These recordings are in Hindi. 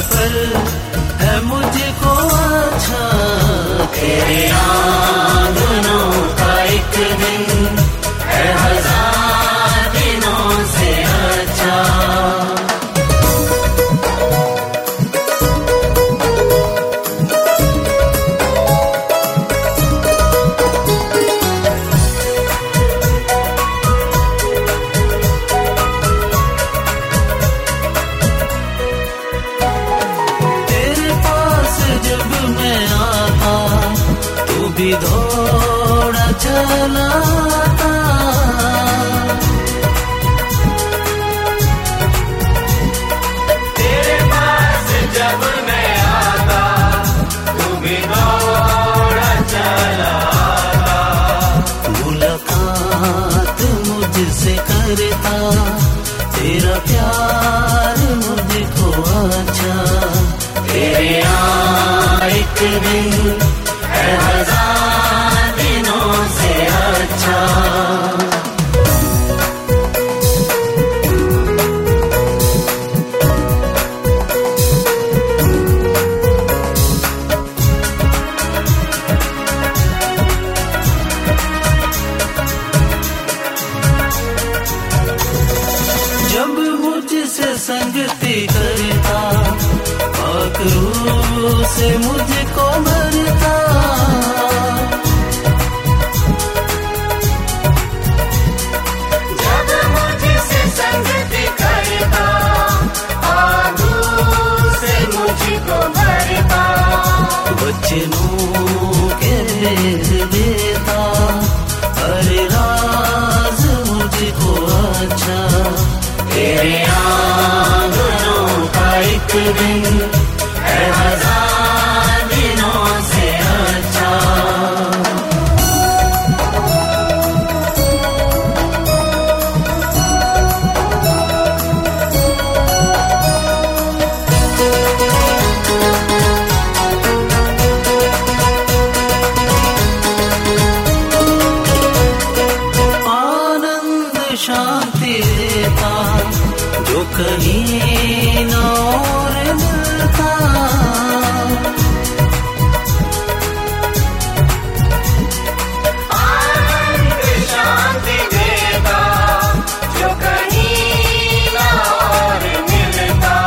पल है मुझको अच्छा, तेरे आंगनों का एक दिन है हजार दिनों से अच्छा। भी दौड़ा चला था, तेरे पास जब मैं आता तू भी दौड़ा चला था। मुलाकात मुझसे करता तेरा प्यार मुझको अच्छा, तेरे यहाँ एक दिन है हजार दिनों से अच्छा। जब मुझसे संगति करता पाक रूह से मुझको भरता, बच्चों के भेज देता अरे राज मुझको अच्छा, तेरे आंगनों का एक दिन है हजार दिनों से अच्छा। शांति देता जो कहीं न और मिलता, आनंद शांति देता जो कहीं न और मिलता,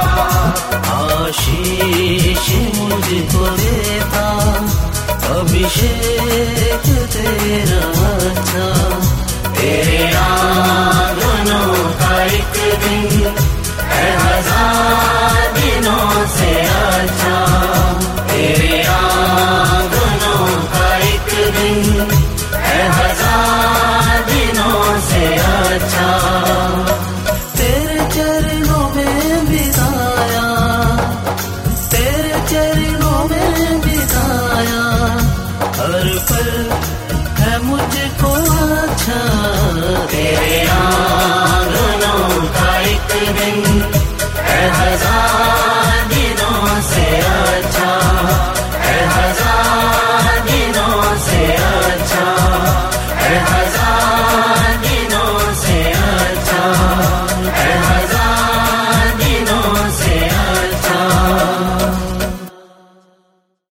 आशीष मुझको देता अभिषेक तेरा अच्छा, तेरे आंगनों का एक दिन है हजार दिनों से अच्छा, तेरे आंगनों का एक दिन है हजार दिनों से अच्छा। तेरे चरणों में बिताया, तेरे चरणों में बिताया हर पल है मुझको अच्छा, तेरे